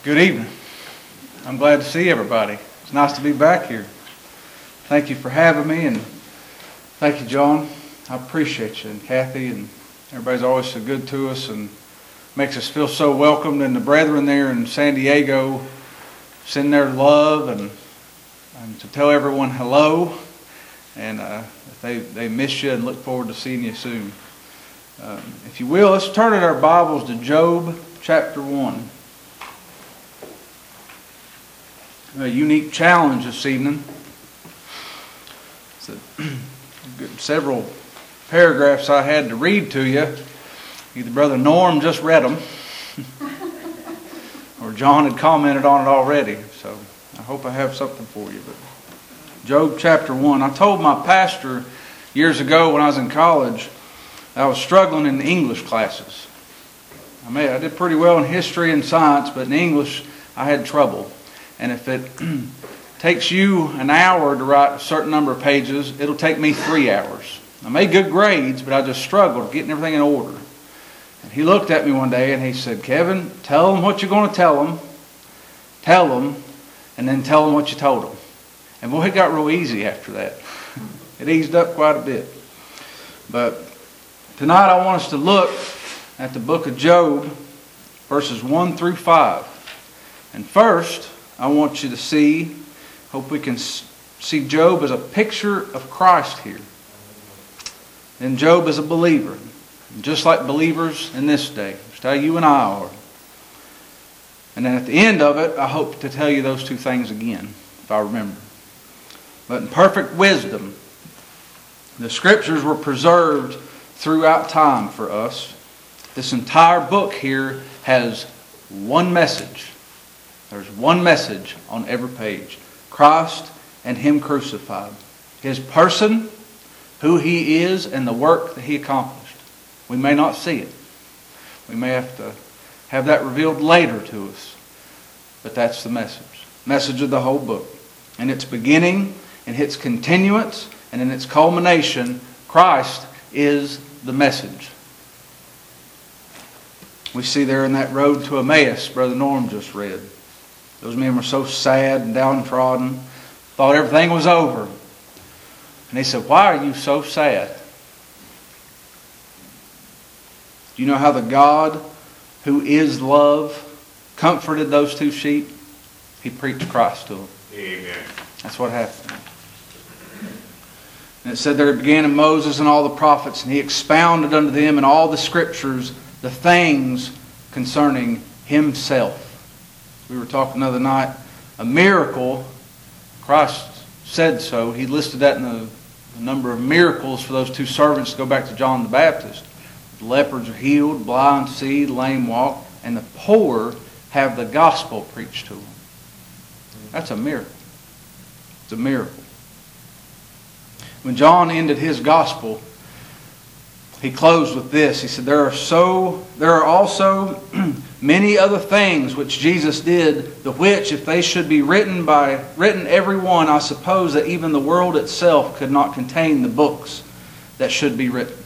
Good evening. I'm glad to see everybody. It's nice to be back here. Thank you for having me, and thank you, John. I appreciate you, and Kathy, and everybody's always so good to us and makes us feel so welcomed. And the brethren there in San Diego send their love and to tell everyone hello, and they miss you and look forward to seeing you soon. If you will, let's turn our Bibles to Job chapter 1. A unique challenge this evening. Several paragraphs I had to read to you. Either Brother Norm just read them, or John had commented on it already. So I hope I have something for you. But Job chapter 1. I told my pastor years ago when I was in college, I was struggling in the English classes. I did pretty well in history and science, but in English I had trouble. And if it takes you an hour to write a certain number of pages, it'll take me 3 hours. I made good grades, but I just struggled getting everything in order. And he looked at me one day and he said, "Kevin, tell them what you're going to tell them, and then tell them what you told them." And boy, it got real easy after that. It eased up quite a bit. But tonight I want us to look at the book of Job, verses 1 through 5. And first, I want you to hope we can see Job as a picture of Christ here. And Job as a believer, just like believers in this day, just how you and I are. And then at the end of it, I hope to tell you those two things again, if I remember. But in perfect wisdom, the Scriptures were preserved throughout time for us. This entire book here has one message. There's one message on every page. Christ and Him crucified. His person, who He is, and the work that He accomplished. We may not see it. We may have to have that revealed later to us. But that's the message. Message of the whole book. In its beginning, in its continuance, and in its culmination, Christ is the message. We see there in that road to Emmaus, Brother Norm just read. Those men were so sad and downtrodden, thought everything was over. And he said, "Why are you so sad?" Do you know how the God who is love comforted those two sheep? He preached Christ to them. Amen. That's what happened. And it said there it began in Moses and all the prophets, and he expounded unto them in all the Scriptures the things concerning Himself. We were talking the other night, a miracle, Christ said so. He listed that in the number of miracles for those two servants to go back to John the Baptist. The lepers are healed, blind see, lame walk, and the poor have the gospel preached to them. That's a miracle. It's a miracle. When John ended his gospel, he closed with this. He said, There are also many other things which Jesus did, the which, if they should be written every one, I suppose that even the world itself could not contain the books that should be written.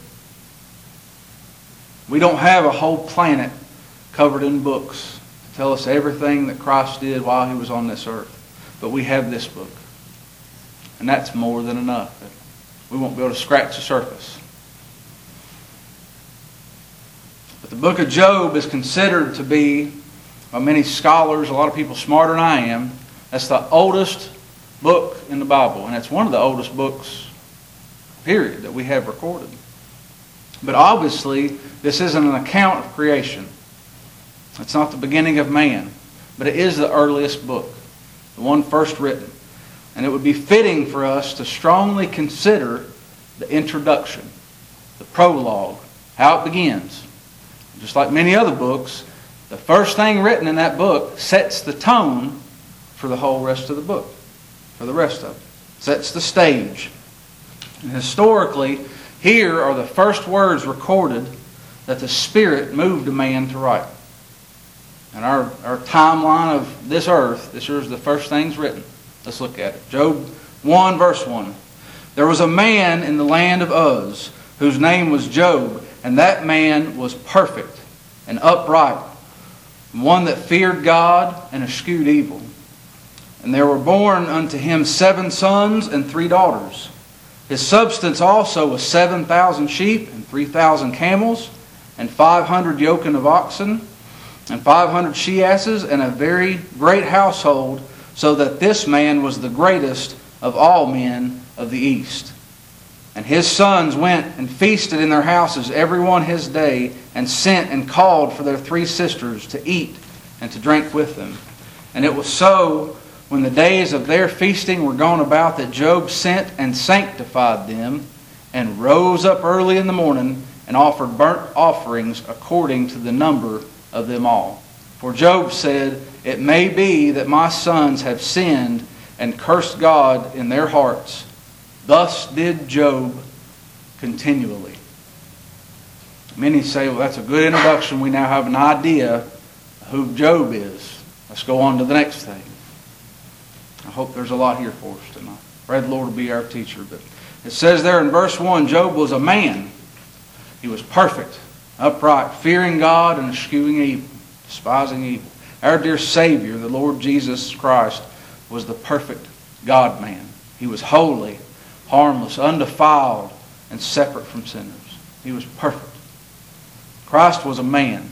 We don't have a whole planet covered in books to tell us everything that Christ did while He was on this earth. But we have this book. And that's more than enough. We won't be able to scratch the surface. But the book of Job is considered to be, by many scholars, a lot of people smarter than I am, that's the oldest book in the Bible. And it's one of the oldest books, period, that we have recorded. But obviously, this isn't an account of creation. It's not the beginning of man. But it is the earliest book, the one first written. And it would be fitting for us to strongly consider the introduction, the prologue, how it begins. Just like many other books, the first thing written in that book sets the tone for the whole rest of the book, for the rest of it. Sets the stage. And historically, here are the first words recorded that the Spirit moved a man to write. And our timeline of this earth, this is the first things written. Let's look at it. Job 1, verse 1. There was a man in the land of Uz, whose name was Job, and that man was perfect and upright, one that feared God and eschewed evil. And there were born unto him 7 sons and 3 daughters. His substance also was 7,000 sheep and 3,000 camels, and 500 yoken of oxen, and 500 she-asses, and a very great household, so that this man was the greatest of all men of the east. And his sons went and feasted in their houses every one his day, and sent and called for their 3 sisters to eat and to drink with them. And it was so, when the days of their feasting were gone about, that Job sent and sanctified them, and rose up early in the morning, and offered burnt offerings according to the number of them all. For Job said, It may be that my sons have sinned and cursed God in their hearts. Thus did Job continually. Many say, well, that's a good introduction. We now have an idea who Job is. Let's go on to the next thing. I hope there's a lot here for us tonight. Pray the Lord will be our teacher. But it says there in verse 1, Job was a man. He was perfect, upright, fearing God and eschewing evil, despising evil. Our dear Savior, the Lord Jesus Christ, was the perfect God-man. He was holy, harmless, undefiled, and separate from sinners. He was perfect. Christ was a man.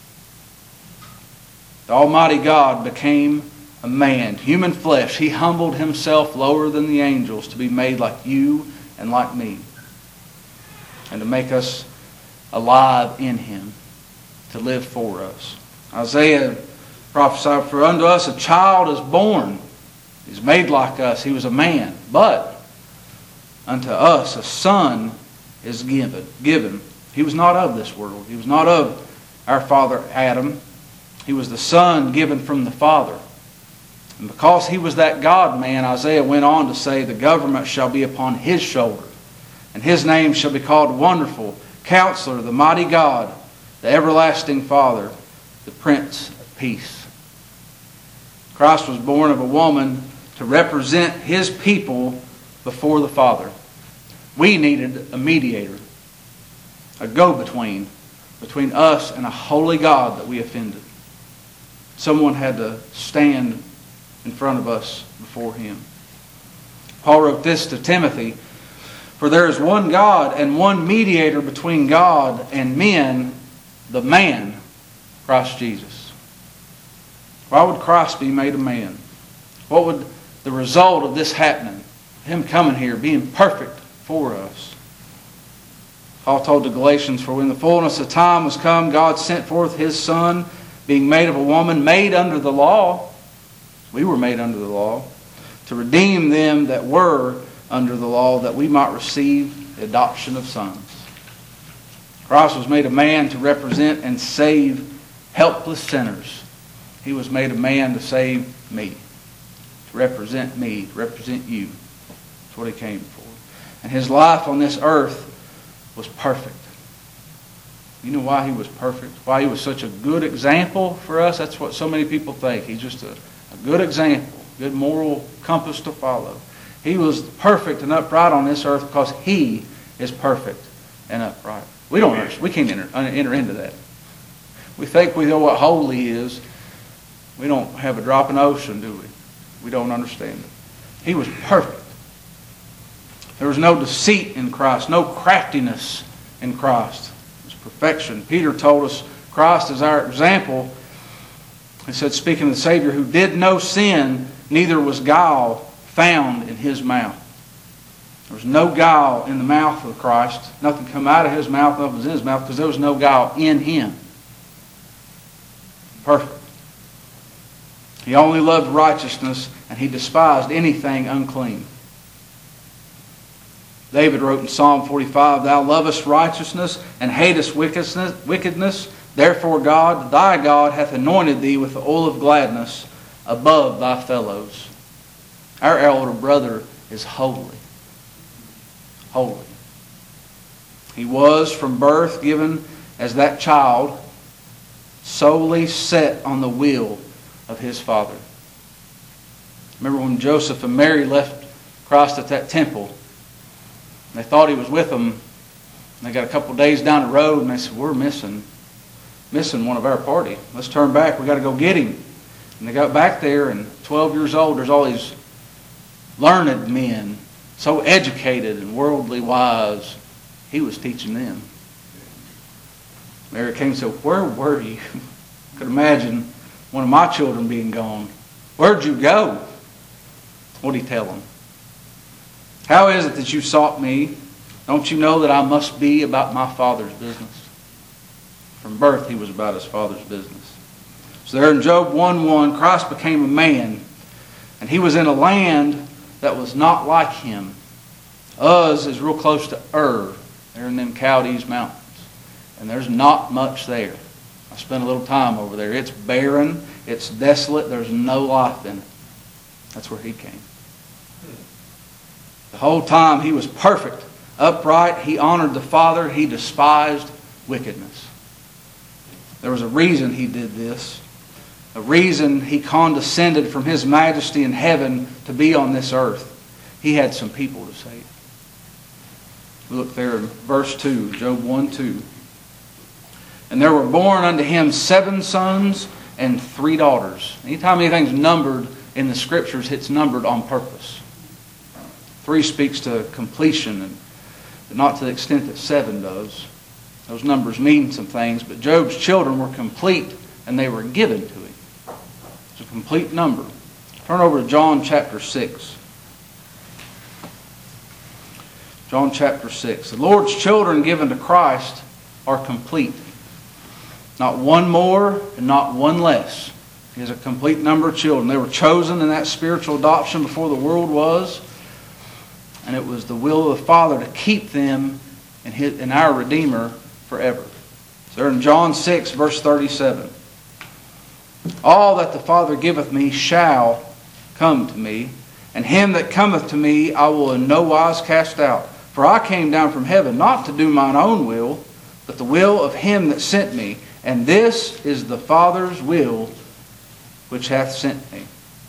The Almighty God became a man, human flesh. He humbled himself lower than the angels to be made like you and like me, and to make us alive in him, to live for us. Isaiah prophesied, For unto us a child is born. He's made like us. He was a man. But unto us a son is given. He was not of this world. He was not of our father Adam. He was the son given from the Father. And because he was that God-man, Isaiah went on to say, The government shall be upon his shoulder, and his name shall be called Wonderful, Counselor, the Mighty God, the Everlasting Father, the Prince of Peace. Christ was born of a woman to represent his people before the Father. We needed a mediator, a go-between, between us and a holy God that we offended. Someone had to stand in front of us before him. Paul wrote this to Timothy, For there is one God and one mediator between God and men, the man, Christ Jesus. Why would Christ be made a man? What would the result of this happening? Him coming here, being perfect for us. Paul told the Galatians, For when the fullness of time was come, God sent forth his Son, being made of a woman, made under the law. We were made under the law, to redeem them that were under the law, that we might receive the adoption of sons. Christ was made a man to represent and save helpless sinners. He was made a man to save me, to represent me, to represent you. That's what he came for. And his life on this earth was perfect. You know why he was perfect? Why he was such a good example for us? That's what so many people think. He's just a good example, good moral compass to follow. He was perfect and upright on this earth because he is perfect and upright. We don't understand. We can't enter into that. We think we know what holy is. We don't have a drop in the ocean, do we? We don't understand it. He was perfect. There was no deceit in Christ, no craftiness in Christ. It was perfection. Peter told us Christ is our example. He said, speaking of the Savior, who did no sin, neither was guile found in his mouth. There was no guile in the mouth of Christ. Nothing come out of his mouth, nothing was in his mouth, because there was no guile in him. Perfect. He only loved righteousness, and he despised anything unclean. David wrote in Psalm 45, Thou lovest righteousness and hatest wickedness. Therefore God, thy God, hath anointed thee with the oil of gladness above thy fellows. Our elder brother is holy. Holy. He was from birth given as that child, solely set on the will of his Father. Remember when Joseph and Mary left Christ at that temple, they thought he was with them. They got a couple days down the road and they said, We're missing missing one of our party. Let's turn back. We got to go get him. And they got back there, and 12 years old, there's all these learned men, so educated and worldly wise. He was teaching them. Mary came and said, "Where were you?" I could imagine one of my children being gone. "Where'd you go?" What did he tell them? "How is it that you sought me? Don't you know that I must be about my Father's business?" From birth, he was about his Father's business. So there in Job 1:1, Christ became a man, and he was in a land that was not like him. Uz is real close to Ur. They're in them Chaldees mountains. And there's not much there. I spent a little time over there. It's barren. It's desolate. There's no life in it. That's where he came. The whole time he was perfect, upright. He honored the Father. He despised wickedness. There was a reason he did this. A reason he condescended from his majesty in heaven to be on this earth. He had some people to save. We look there in verse 2, Job 1:2. "And there were born unto him 7 sons and 3 daughters." Anytime anything's numbered in the Scriptures, it's numbered on purpose. 3 speaks to completion, but not to the extent that 7 does. Those numbers mean some things, but Job's children were complete, and they were given to him. It's a complete number. Turn over to John chapter 6. John chapter 6. The Lord's children given to Christ are complete. Not one more and not one less. He has a complete number of children. They were chosen in that spiritual adoption before the world was. And it was the will of the Father to keep them in our Redeemer forever. So they're in John 6, verse 37. "All that the Father giveth me shall come to me, and him that cometh to me I will in no wise cast out. For I came down from heaven not to do mine own will, but the will of him that sent me. And this is the Father's will which hath sent me."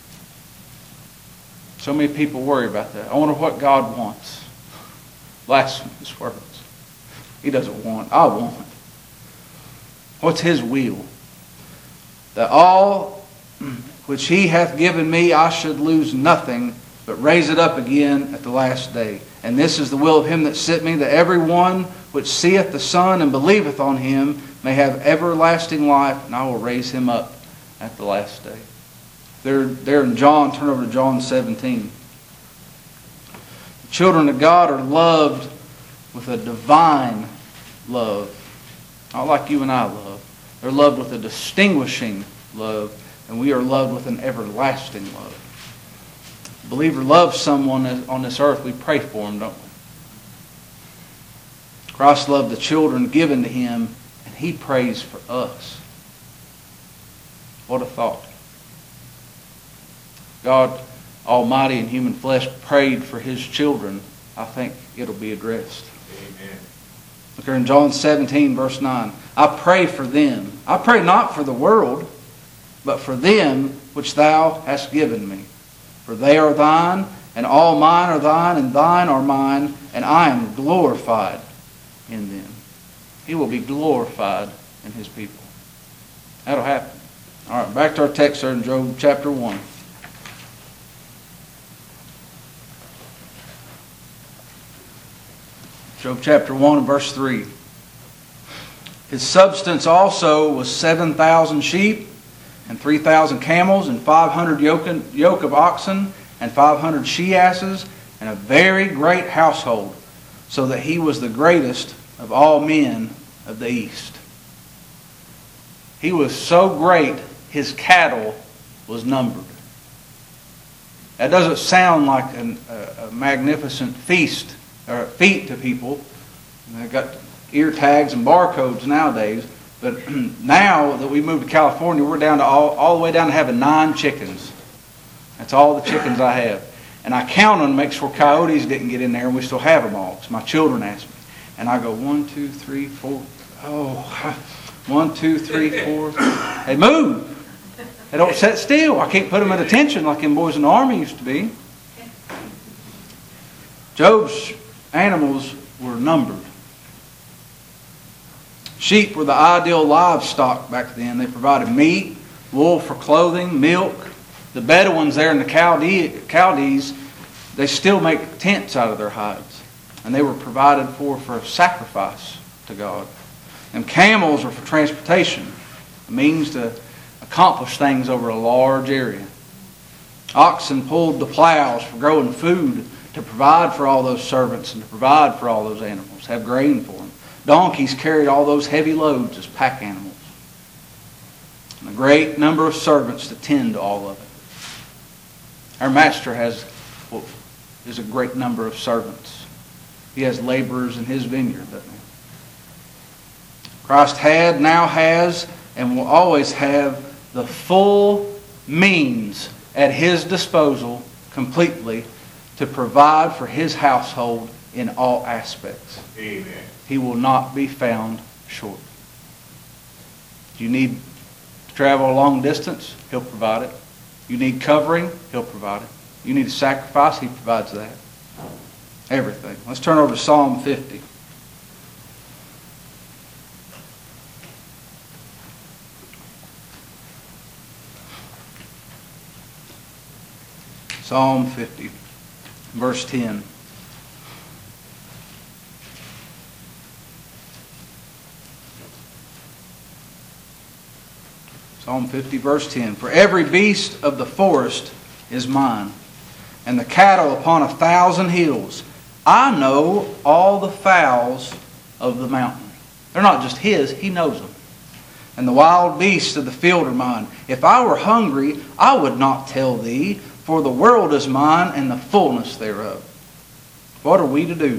So many people worry about that. I wonder what God wants. Blasphemous words. He doesn't want. I want. What's his will? That all which he hath given me I should lose nothing, but raise it up again at the last day. And this is the will of him that sent me, that every one which seeth the Son and believeth on him may have everlasting life, and I will raise him up at the last day. There in John, turn over to John 17. The children of God are loved with a divine love. Not like you and I love. They're loved with a distinguishing love, and we are loved with an everlasting love. If a believer loves someone on this earth, we pray for him, don't we? Christ loved the children given to him, and he prays for us. What a thought. God Almighty in human flesh prayed for his children. I think it'll be addressed. Amen. Look here in John 17, verse 9. "I pray for them. I pray not for the world, but for them which thou hast given me. For they are thine, and all mine are thine, and thine are mine, and I am glorified in them." He will be glorified in his people. That'll happen. All right, back to our text there in Job chapter 1. Job chapter 1 and verse 3. "His substance also was 7,000 sheep, and 3,000 camels, and 500 yoke of oxen, and 500 she-asses, and a very great household, so that he was the greatest of all men of the east." He was so great, his cattle was numbered. That doesn't sound like a magnificent feast or feat to people. They've got ear tags and barcodes nowadays. But now that we moved to California, we're down to all the way down to having 9 chickens. That's all the chickens I have. And I count them to make sure coyotes didn't get in there, and we still have them all. Because my children ask me. And I go 1, 2, 3, 4. Oh, 1, 2, 3, 4. They move. They don't sit still. I can't put them at attention like them boys in the army used to be. Job's animals were numbered. Sheep were the ideal livestock back then. They provided meat, wool for clothing, milk. The Bedouins there in the Chaldees, they still make tents out of their hides. And they were provided for a sacrifice to God. And camels were for transportation, a means to accomplish things over a large area. Oxen pulled the plows for growing food to provide for all those servants and to provide for all those animals, have grain for them. Donkeys carried all those heavy loads as pack animals. And a great number of servants to tend to all of it. Our master is a great number of servants. He has laborers in his vineyard, doesn't he? Christ had, now has, and will always have the full means at his disposal completely to provide for his household in all aspects. Amen. He will not be found short. You need to travel a long distance, he'll provide it. You need covering, he'll provide it. You need a sacrifice, he provides that. Everything. Let's turn over to Psalm 50. Psalm 50, verse 10. Psalm 50, verse 10. For every beast of the forest is mine, and the cattle upon 1,000 hills. I know all the fowls of the mountain. They're not just his, he knows them. And the wild beasts of the field are mine. If I were hungry, I would not tell thee, for the world is mine and the fullness thereof. What are we to do?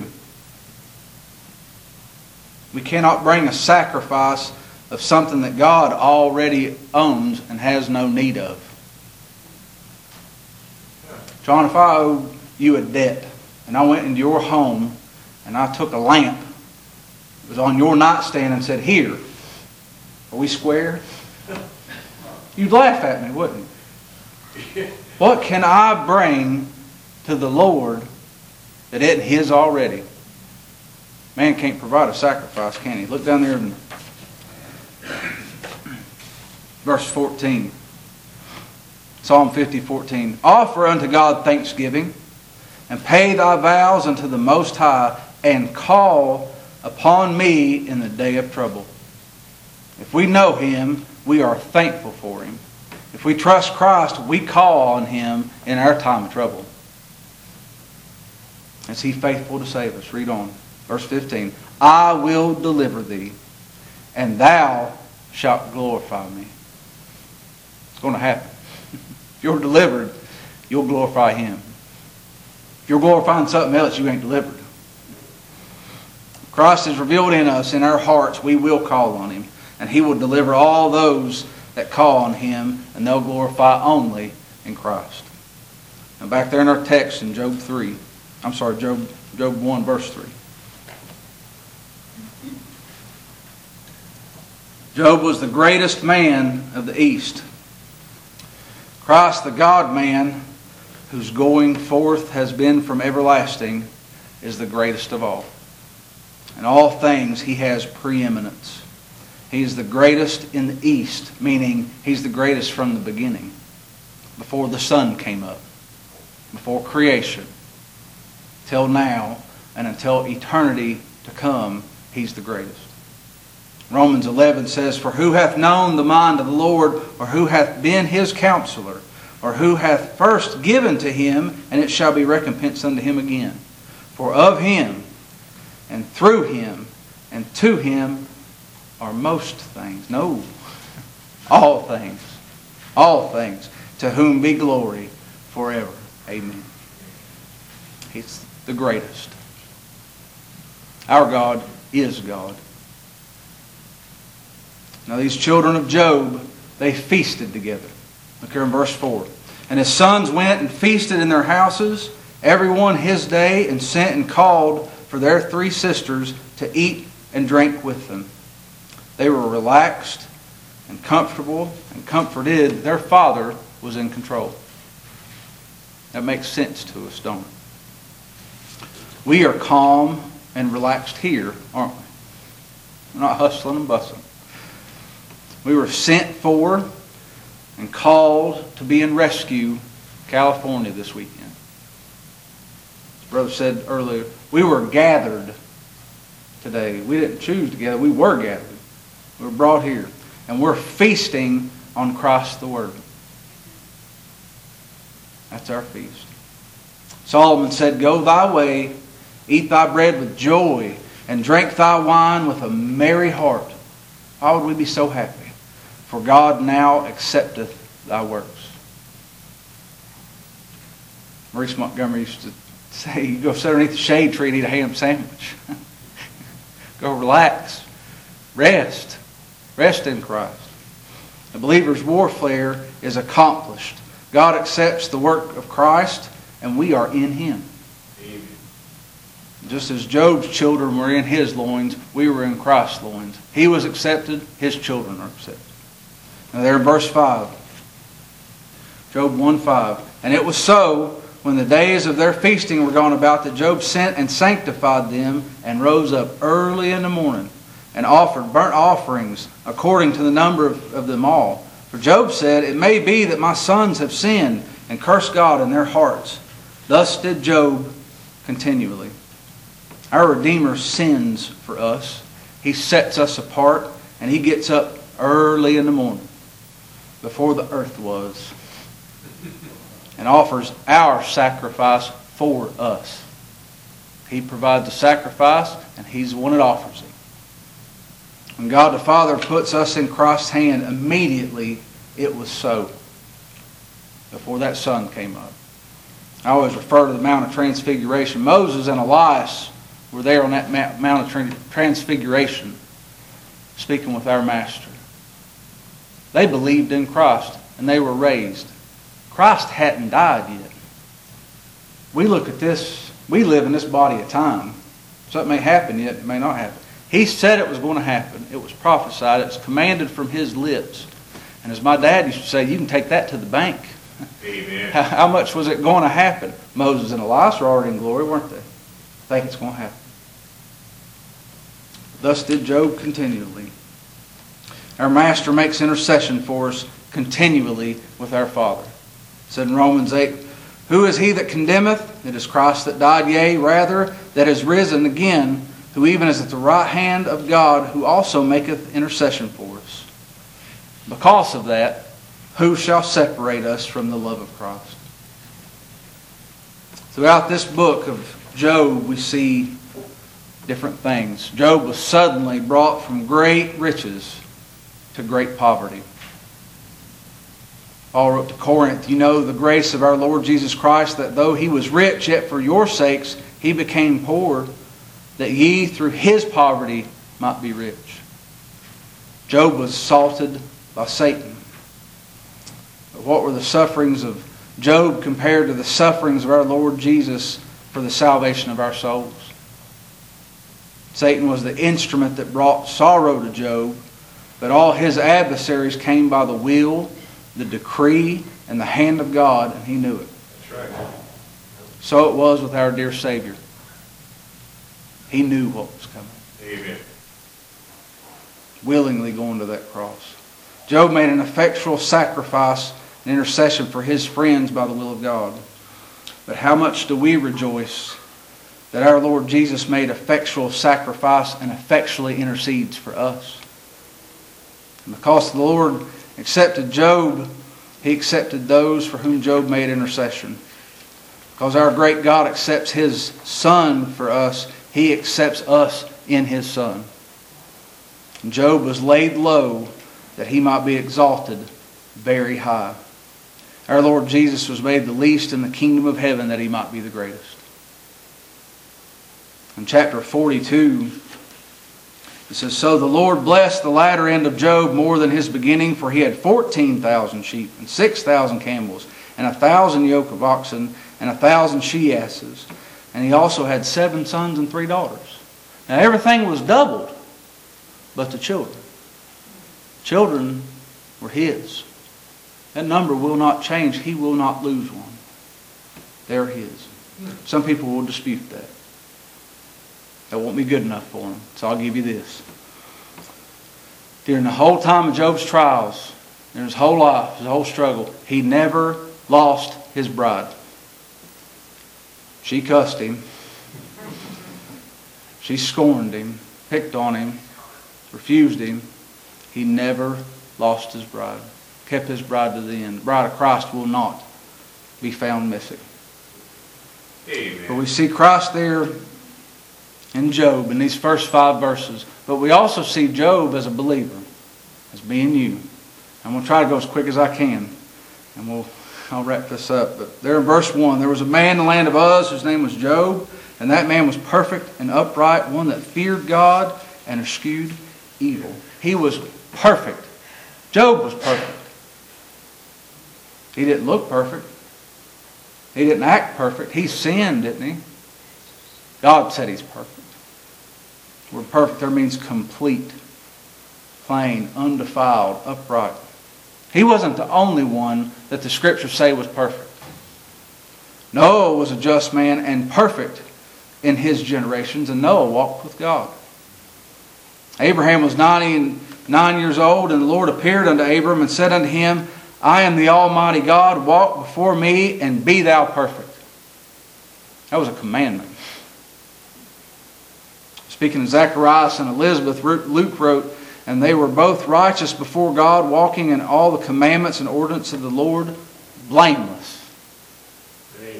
We cannot bring a sacrifice of something that God already owns and has no need of. John, if I owed you a debt and I went into your home and I took a lamp, it was on your nightstand and said, here, are we square? You'd laugh at me, wouldn't you? What can I bring to the Lord that isn't his already? Man can't provide a sacrifice, can he? Look down there in verse 14. Psalm 50, 14. Offer unto God thanksgiving, and pay thy vows unto the Most High, and call upon me in the day of trouble. If we know him, we are thankful for him. If we trust Christ, we call on him in our time of trouble. Is he faithful to save us? Read on. Verse 15. I will deliver thee, and thou shalt glorify me. It's going to happen. If you're delivered, you'll glorify him. If you're glorifying something else, you ain't delivered. Christ is revealed in us, in our hearts. We will call on him, and he will deliver all those that call on him, and they'll glorify only in Christ. Now back there in our text in Job 1, verse 3. Job was the greatest man of the East. Christ, the God-man, whose going forth has been from everlasting, is the greatest of all. In all things he has preeminence. He is the greatest in the East, meaning he's the greatest from the beginning, before the sun came up, before creation, till now, and until eternity to come, he's the greatest. Romans 11 says, For who hath known the mind of the Lord, or who hath been his counselor, or who hath first given to him, and it shall be recompensed unto him again? For of him, and through him, and to him are most things. No, all things. All things. To whom be glory forever. Amen. He's the greatest. Our God is God. Now these children of Job, they feasted together. Look here in verse 4. And his sons went and feasted in their houses, every one his day, and sent and called for their 3 sisters to eat and drink with them. They were relaxed and comfortable and comforted. Their father was in control. That makes sense to us, don't it? We are calm and relaxed here, aren't we? We're not hustling and bustling. We were sent for and called to be in Rescue, California this weekend. As Brother said earlier, we were gathered today. We didn't choose to gather. We were gathered. We were brought here. And we're feasting on Christ the Word. That's our feast. Solomon said, "Go thy way, eat thy bread with joy, and drink thy wine with a merry heart." Why would we be so happy? For God now accepteth thy works. Maurice Montgomery used to say, you go sit underneath the shade tree and eat a ham sandwich. Go relax. Rest. Rest in Christ. The believer's warfare is accomplished. God accepts the work of Christ, and we are in Him. Amen. Just as Job's children were in his loins, we were in Christ's loins. He was accepted, his children are accepted. Now there in verse 5. Job 1:5. "And it was so, when the days of their feasting were gone about, that Job sent and sanctified them, and rose up early in the morning, and offered burnt offerings according to the number of them all. For Job said, It may be that my sons have sinned, and cursed God in their hearts. Thus did Job continually." Our Redeemer sins for us. He sets us apart, and He gets up early in the morning, before the earth was, and offers our sacrifice for us. He provides the sacrifice, and He's the one that offers it. When God the Father puts us in Christ's hand, immediately it was so. Before that sun came up. I always refer to the Mount of Transfiguration. Moses and Elias were there on that Mount of Transfiguration, speaking with our Master. They believed in Christ, and they were raised. Christ hadn't died yet. We look at this, we live in this body of time. Something may happen yet, it may not happen. He said it was going to happen. It was prophesied. It was commanded from His lips. And as my dad used to say, you can take that to the bank. Amen. How much was it going to happen? Moses and Elias were already in glory, weren't they? I think it's going to happen. Thus did Job continually. Our Master makes intercession for us continually with our Father. It said in Romans 8, "Who is he that condemneth? It is Christ that died, yea, rather, that is risen again, who even is at the right hand of God, who also maketh intercession for us." Because of that, who shall separate us from the love of Christ? Throughout this book of Job, we see different things. Job was suddenly brought from great riches to great poverty. Paul wrote to Corinth, "You know the grace of our Lord Jesus Christ, that though He was rich, yet for your sakes He became poor, that ye through His poverty might be rich." Job was assaulted by Satan. But what were the sufferings of Job compared to the sufferings of our Lord Jesus for the salvation of our souls? Satan was the instrument that brought sorrow to Job, but all his adversaries came by the will, the decree, and the hand of God, and he knew it. That's right. So it was with our dear Savior. He knew what was coming. Amen. Willingly going to that cross. Job made an effectual sacrifice and intercession for his friends by the will of God. But how much do we rejoice that our Lord Jesus made effectual sacrifice and effectually intercedes for us? And because the Lord accepted Job, He accepted those for whom Job made intercession. Because our great God accepts His Son for us, He accepts us in His Son. And Job was laid low that he might be exalted very high. Our Lord Jesus was made the least in the kingdom of heaven that He might be the greatest. In chapter 42, it says, "So the Lord blessed the latter end of Job more than his beginning, for he had 14,000 sheep, and 6,000 camels, and 1,000 yoke of oxen, and 1,000 she-asses. And he also had 7 sons and 3 daughters." Now everything was doubled, but the children. Children were his. That number will not change. He will not lose one. They're his. Some people will dispute that. That won't be good enough for him. So I'll give you this. During the whole time of Job's trials, in his whole life, his whole struggle, he never lost his bride. She cussed him. She scorned him, picked on him, refused him. He never lost his bride. Kept his bride to the end. The bride of Christ will not be found missing. Amen. But we see Christ there in Job in these first 5 verses. But we also see Job as a believer, as being you. I'm going to try to go as quick as I can, and I'll wrap this up. But there in verse 1, there was a man in the land of Uz whose name was Job, and that man was perfect and upright, one that feared God and eschewed evil. He was perfect. Job was perfect. He didn't look perfect. He didn't act perfect. He sinned, didn't he? God said he's perfect. The word perfect there means complete, plain, undefiled, upright. He wasn't the only one that the Scriptures say was perfect. Noah was a just man and perfect in his generations, and Noah walked with God. Abraham was 99 years old, and the Lord appeared unto Abram and said unto him, I am the Almighty God, walk before me and be thou perfect. That was a commandment. Speaking of Zacharias and Elizabeth, Luke wrote, and they were both righteous before God, walking in all the commandments and ordinances of the Lord, blameless. Amen.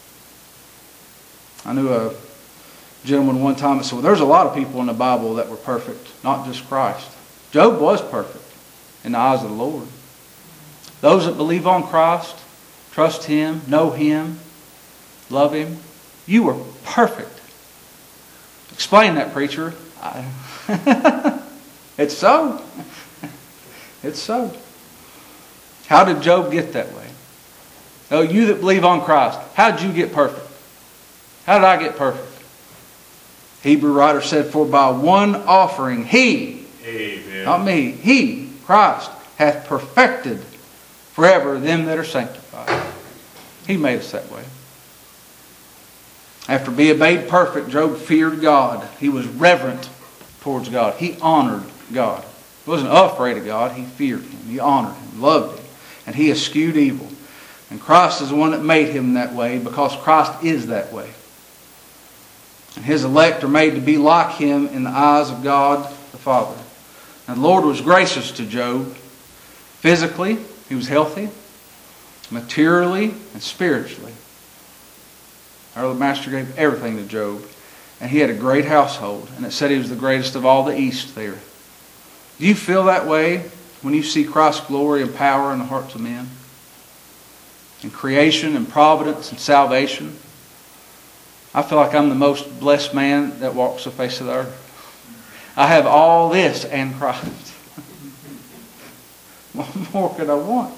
I knew a gentleman one time that said, well, there's a lot of people in the Bible that were perfect, not just Christ. Job was perfect in the eyes of the Lord. Those that believe on Christ, trust Him, know Him, love Him, you are perfect. Explain that, preacher. It's so. It's so. How did Job get that way? Oh, you that believe on Christ, how did you get perfect? How did I get perfect? Hebrew writer said, for by one offering He, Amen. not me, He, Christ, hath perfected forever them that are sanctified. He made us that way. After being made perfect, Job feared God. He was reverent towards God. He honored God. He wasn't afraid of God. He feared Him. He honored Him, loved Him. And he eschewed evil. And Christ is the one that made him that way, because Christ is that way. And His elect are made to be like Him in the eyes of God the Father. And the Lord was gracious to Job. Physically, he was healthy. Materially and spiritually. Our Master gave everything to Job. And he had a great household. And it said he was the greatest of all the east there. Do you feel that way when you see Christ's glory and power in the hearts of men? And creation and providence and salvation? I feel like I'm the most blessed man that walks the face of the earth. I have all this and Christ. What more could I want?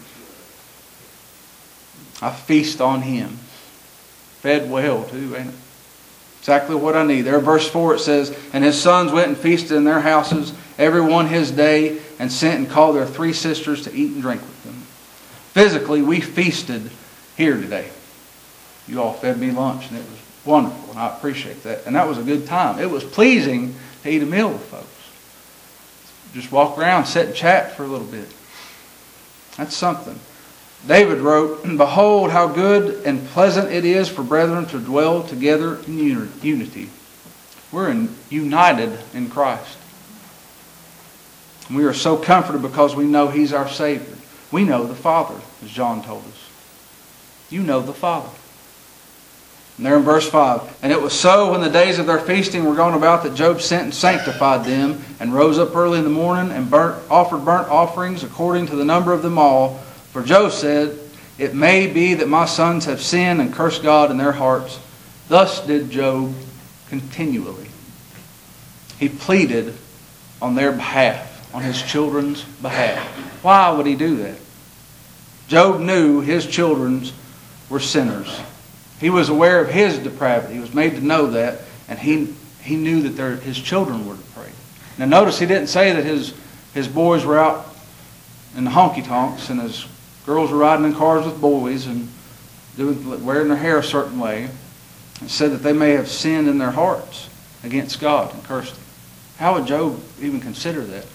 I feast on Him. Fed well too, ain't it? Exactly what I need. There in verse 4 it says, and his sons went and feasted in their houses, every one his day, and sent and called their 3 sisters to eat and drink with them. Physically, we feasted here today. You all fed me lunch, and it was wonderful, and I appreciate that. And that was a good time. It was pleasing to eat a meal with folks. Just walk around, sit and chat for a little bit. That's something. David wrote, behold how good and pleasant it is for brethren to dwell together in unity. We're united in Christ. We are so comforted because we know He's our Savior. We know the Father, as John told us. You know the Father. And there in verse 5, and it was so when the days of their feasting were gone about that Job sent and sanctified them, and rose up early in the morning and offered burnt offerings according to the number of them all. For Job said, it may be that my sons have sinned and cursed God in their hearts. Thus did Job continually. He pleaded on their behalf, on his children's behalf. Why would he do that? Job knew his children were sinners. He was aware of his depravity. He was made to know that, and he knew that his children were depraved. Now notice he didn't say that his boys were out in the honky-tonks and his girls were riding in cars with boys and wearing their hair a certain way. It said that they may have sinned in their hearts against God and cursed Him. How would Job even consider that?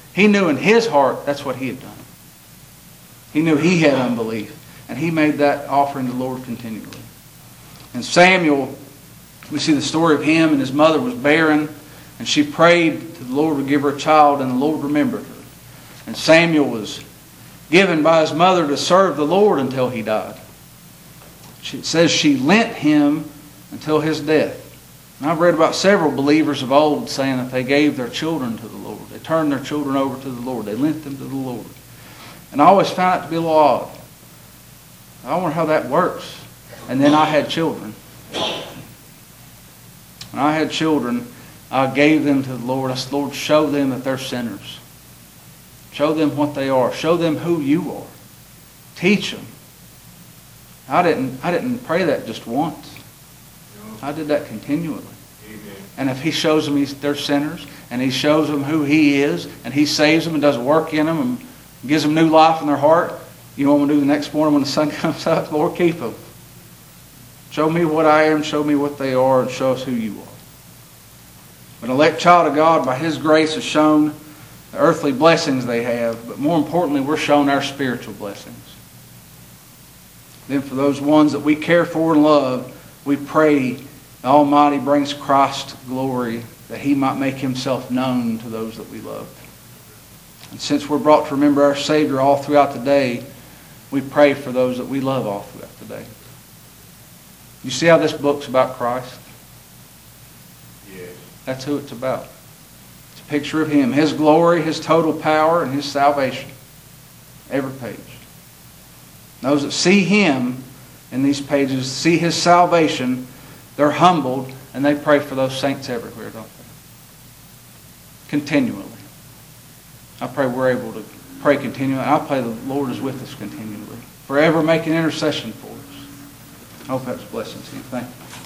He knew in his heart that's what he had done. He knew he had unbelief. And he made that offering to the Lord continually. And Samuel, we see the story of him, and his mother was barren, and she prayed to the Lord to give her a child, and the Lord remembered her. And Samuel was given by his mother to serve the Lord until he died. It says she lent him until his death. And I've read about several believers of old saying that they gave their children to the Lord. They turned their children over to the Lord. They lent them to the Lord. And I always found it to be a little odd. I wonder how that works. And then I had children. When I had children, I gave them to the Lord. I said, Lord, show them that they're sinners. Show them what they are. Show them who you are. Teach them. I didn't pray that just once. I did that continually. Amen. And if He shows them they're sinners, and He shows them who He is, and He saves them and does work in them and gives them new life in their heart, you know what I'm going to do the next morning when the sun comes up? Lord, keep them. Show me what I am, show me what they are, and show us who you are. An elect child of God, by His grace, is shown the earthly blessings they have, but more importantly, we're shown our spiritual blessings. Then for those ones that we care for and love, we pray the Almighty brings Christ glory, that He might make Himself known to those that we love. And since we're brought to remember our Savior all throughout the day, we pray for those that we love all throughout the day. You see how this book's about Christ? Yes. That's who it's about. It's a picture of Him, His glory, His total power, and His salvation. Every page. Those that see Him in these pages, see His salvation, they're humbled, and they pray for those saints everywhere, don't they? Continually. I pray we're able to pray continually. I pray the Lord is with us continually. Forever making intercession for us. I hope that's a blessing to you. Thank you.